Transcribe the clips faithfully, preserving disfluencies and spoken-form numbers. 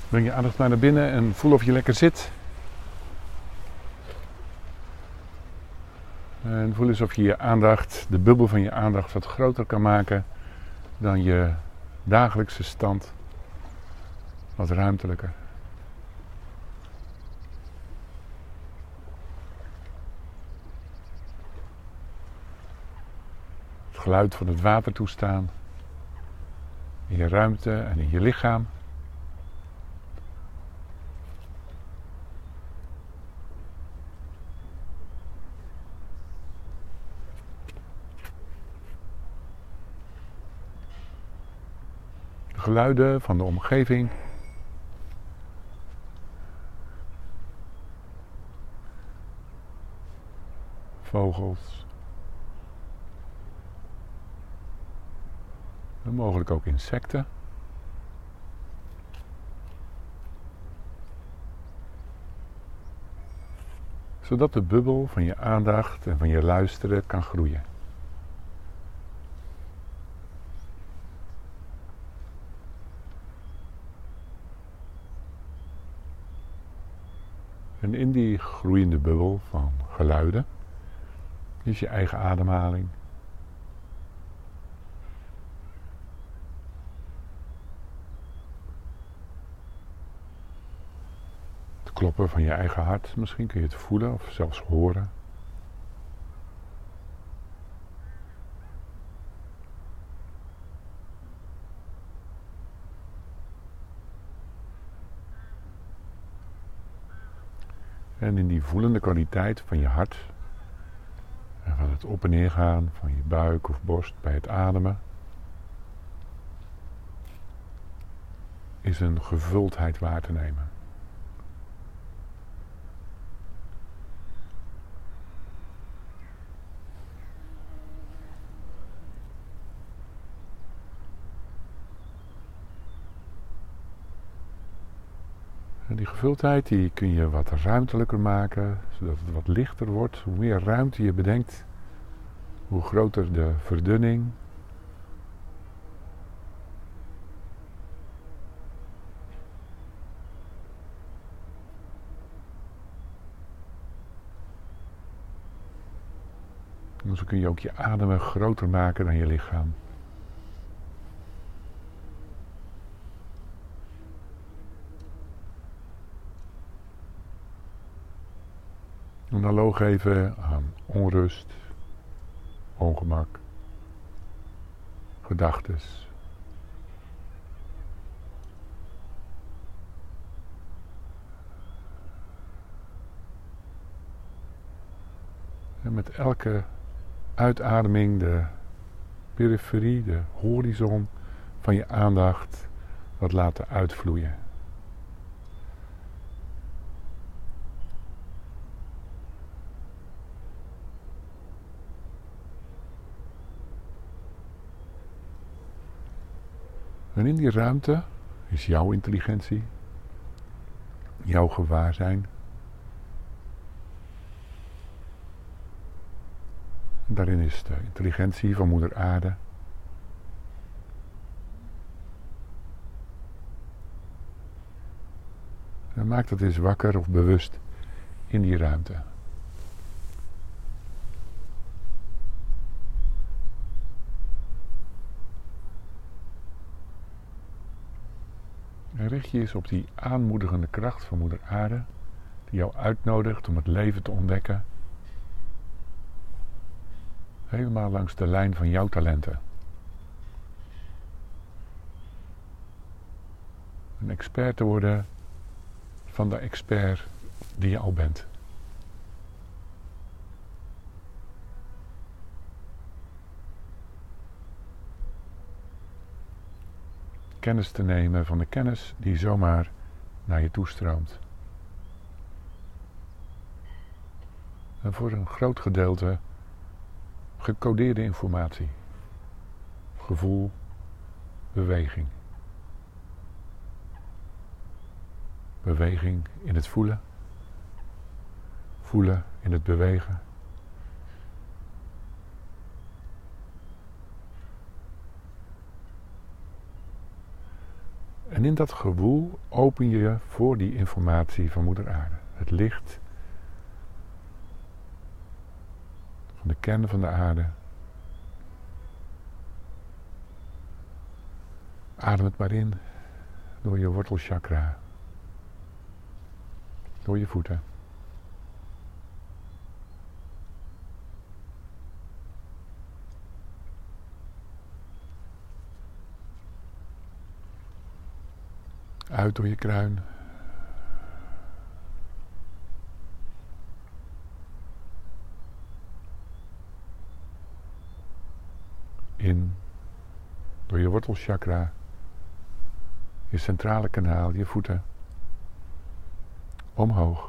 Breng je aandacht maar naar binnen en voel of je lekker zit. En voel eens of je je aandacht, de bubbel van je aandacht, wat groter kan maken dan je dagelijkse stand. Wat ruimtelijker. Het geluid van het water toestaan. In je ruimte en in je lichaam. De geluiden van de omgeving. Vogels. En mogelijk ook insecten. Zodat de bubbel van je aandacht en van je luisteren kan groeien. En in die groeiende bubbel van geluiden is je eigen ademhaling. Het kloppen van je eigen hart, misschien kun je het voelen of zelfs horen. En in die voelende kwaliteit van je hart en van het op- en neergaan van je buik of borst bij het ademen is een gevuldheid waar te nemen. En die gevuldheid die kun je wat ruimtelijker maken, zodat het wat lichter wordt. Hoe meer ruimte je bedenkt, hoe groter de verdunning. En zo kun je ook je ademen groter maken dan je lichaam. En dan loog geven aan onrust, ongemak, gedachtes. En met elke uitademing de periferie, de horizon van je aandacht wat laten uitvloeien. En in die ruimte is jouw intelligentie, jouw gewaarzijn. En daarin is de intelligentie van Moeder Aarde. En maak dat eens wakker of bewust in die ruimte. En richt je eens op die aanmoedigende kracht van Moeder Aarde, die jou uitnodigt om het leven te ontdekken. Helemaal langs de lijn van jouw talenten. Een expert te worden van de expert die je al bent. Kennis te nemen van de kennis die zomaar naar je toestroomt. En voor een groot gedeelte gecodeerde informatie. Gevoel, beweging. Beweging in het voelen. Voelen in het bewegen. En En in dat gewoel open je voor die informatie van Moeder Aarde. Het licht van de kern van de aarde. Adem het maar in door je wortelchakra. Door je voeten. Uit door je kruin. In door je wortelchakra. Je centrale kanaal, je voeten. Omhoog.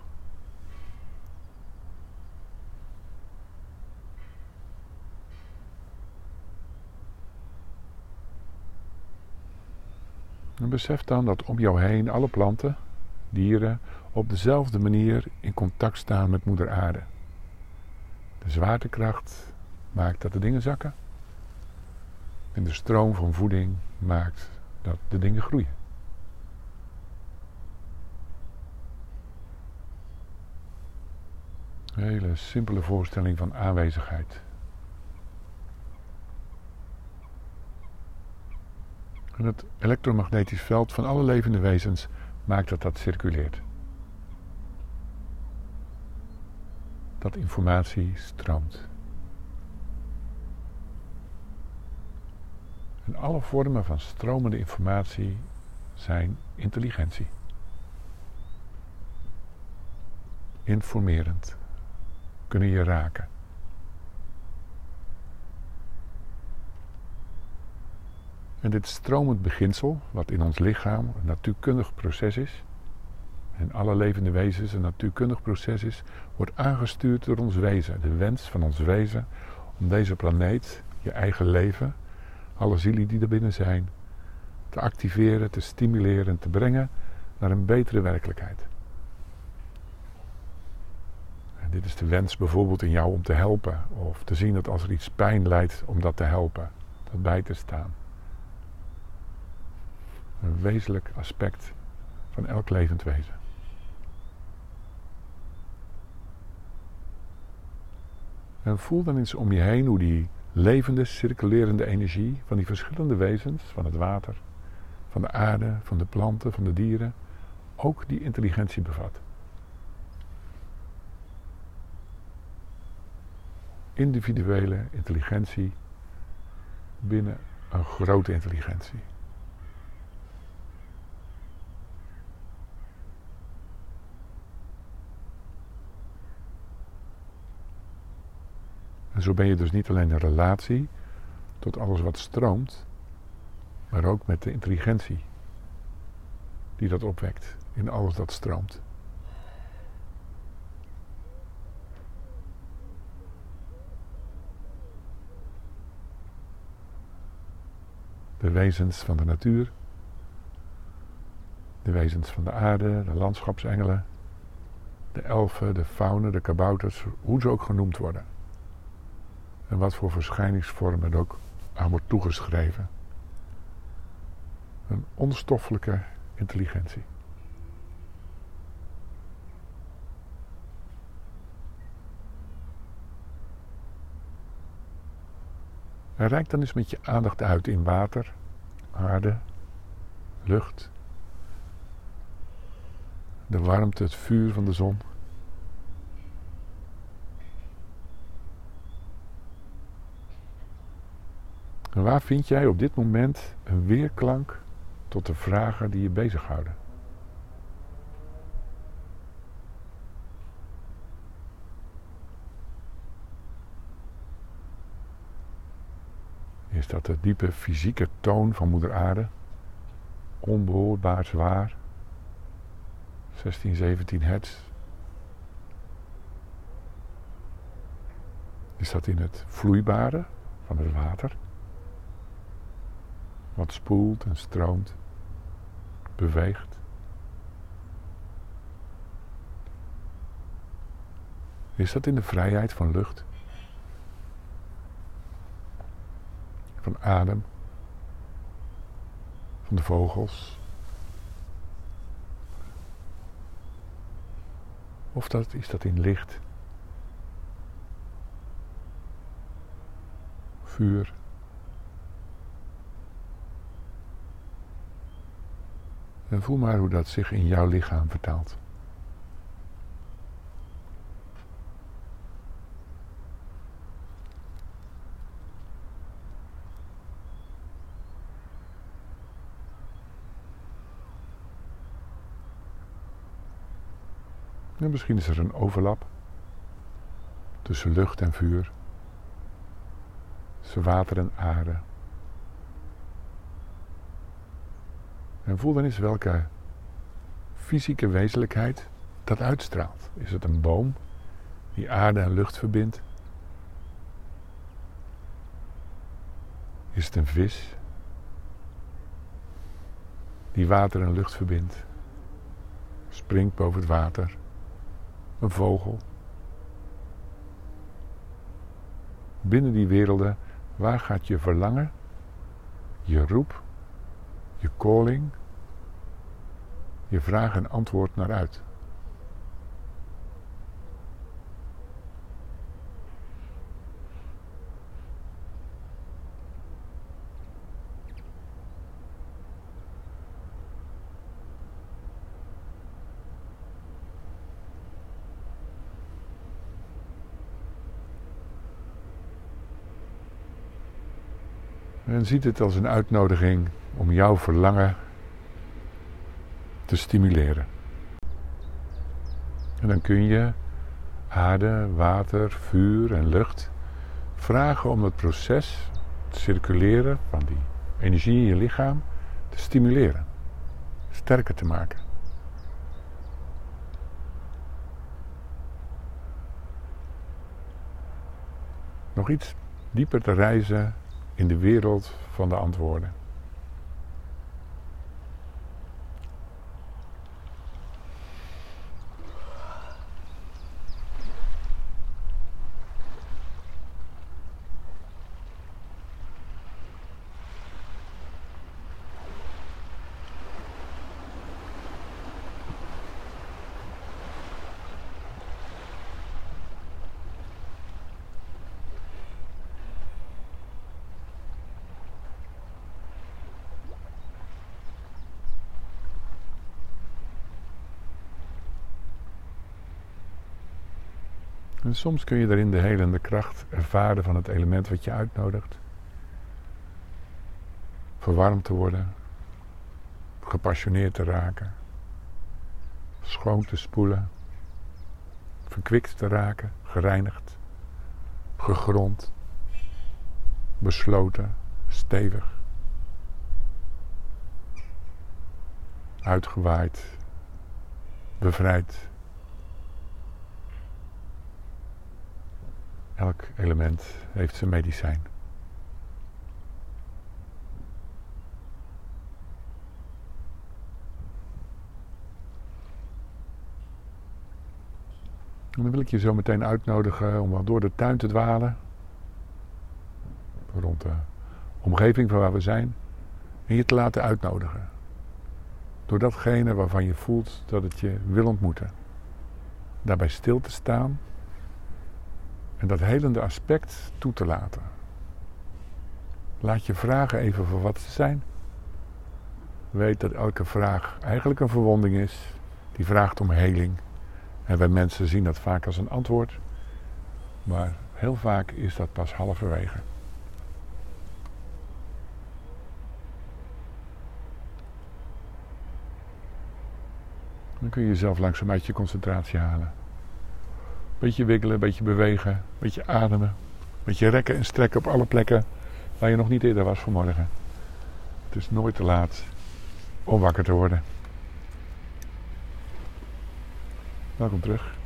En besef dan dat om jou heen alle planten, dieren, op dezelfde manier in contact staan met Moeder Aarde. De zwaartekracht maakt dat de dingen zakken. En de stroom van voeding maakt dat de dingen groeien. Een hele simpele voorstelling van aanwezigheid. En het elektromagnetisch veld van alle levende wezens maakt dat dat circuleert. Dat informatie stroomt. En alle vormen van stromende informatie zijn intelligentie. Informerend. Kunnen je raken. En dit stromend beginsel, wat in ons lichaam een natuurkundig proces is, en alle levende wezens een natuurkundig proces is, wordt aangestuurd door ons wezen. De wens van ons wezen om deze planeet, je eigen leven, alle zielen die er binnen zijn, te activeren, te stimuleren en te brengen naar een betere werkelijkheid. En dit is de wens bijvoorbeeld in jou om te helpen, of te zien dat als er iets pijn lijdt, om dat te helpen, dat bij te staan. Een wezenlijk aspect van elk levend wezen. En voel dan eens om je heen hoe die levende, circulerende energie van die verschillende wezens, van het water, van de aarde, van de planten, van de dieren, ook die intelligentie bevat. Individuele intelligentie binnen een grote intelligentie. En zo ben je dus niet alleen een relatie tot alles wat stroomt, maar ook met de intelligentie die dat opwekt in alles dat stroomt. De wezens van de natuur, de wezens van de aarde, de landschapsengelen, de elfen, de faunen, de kabouters, hoe ze ook genoemd worden. En wat voor verschijningsvormen er ook aan wordt toegeschreven. Een onstoffelijke intelligentie. En reik dan eens met je aandacht uit in water, aarde, lucht, de warmte, het vuur van de zon. En waar vind jij op dit moment een weerklank tot de vragen die je bezighouden? Is dat de diepe fysieke toon van Moeder Aarde? Onbehoorbaar zwaar. zestien, zeventien hertz. Is dat in het vloeibare van het water? Wat spoelt en stroomt, beweegt. Is dat in de vrijheid van lucht? Van adem? Van de vogels? Of dat, is dat in licht, vuur, en voel maar hoe dat zich in jouw lichaam vertaalt. En misschien is er een overlap tussen lucht en vuur, tussen water en aarde. En voel dan eens welke fysieke wezenlijkheid dat uitstraalt. Is het een boom die aarde en lucht verbindt? Is het een vis die water en lucht verbindt? Springt boven het water? Een vogel? Binnen die werelden, waar gaat je verlangen, je roep, je calling, je vraag en antwoord naar uit? En ziet het als een uitnodiging om jouw verlangen te stimuleren. En dan kun je aarde, water, vuur en lucht vragen om het proces, het circuleren van die energie in je lichaam, te stimuleren, sterker te maken. Nog iets dieper te reizen in de wereld van de antwoorden. En soms kun je daarin de helende kracht ervaren van het element wat je uitnodigt. Verwarmd te worden, gepassioneerd te raken, schoon te spoelen, verkwikt te raken, gereinigd, gegrond, besloten, stevig, uitgewaaid, bevrijd. Elk element heeft zijn medicijn. En dan wil ik je zo meteen uitnodigen om wat door de tuin te dwalen. Rond de omgeving van waar we zijn. En je te laten uitnodigen. Door datgene waarvan je voelt dat het je wil ontmoeten. Daarbij stil te staan. En dat helende aspect toe te laten. Laat je vragen even voor wat ze zijn. Weet dat elke vraag eigenlijk een verwonding is. Die vraagt om heling. En wij mensen zien dat vaak als een antwoord. Maar heel vaak is dat pas halverwege. Dan kun je jezelf langzaam uit je concentratie halen. Beetje wiggelen, beetje bewegen, beetje ademen. Beetje rekken en strekken op alle plekken waar je nog niet eerder was vanmorgen. Het is nooit te laat om wakker te worden. Welkom terug.